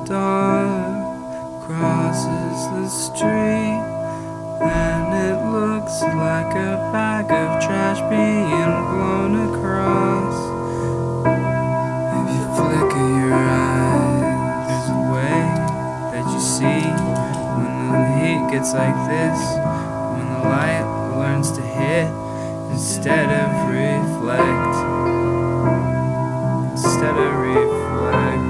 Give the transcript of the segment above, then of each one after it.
dog crosses the street, and it looks like a bag of trash being blown across. If you flicker your eyes, there's a way that you see when the heat gets like this, when the light learns to hit instead of reflect. Instead of reflect.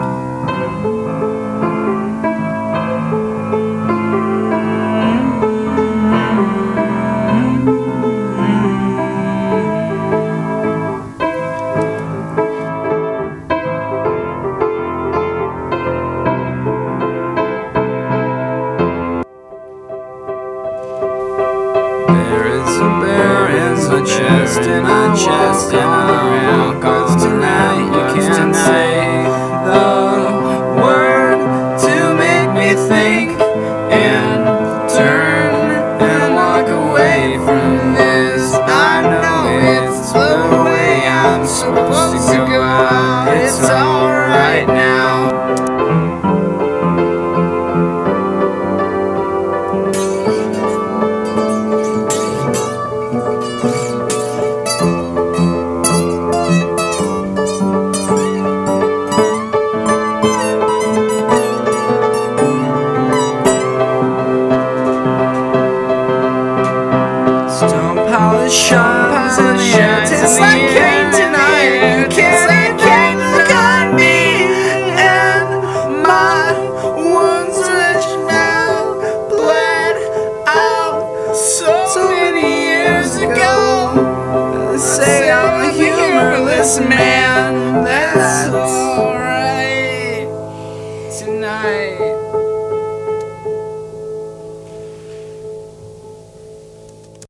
There is a bear in a chest, in a chest, in a real cause tonight you can't say the word to make me think and turn and walk away from this. I know it's the way I'm supposed to go out. It's alright now. Stone shines in the air, tastes like cake tonight. You can't look at me, and my wounds which now bled out so many years ago. They say I'm a humorless man. That's alright tonight.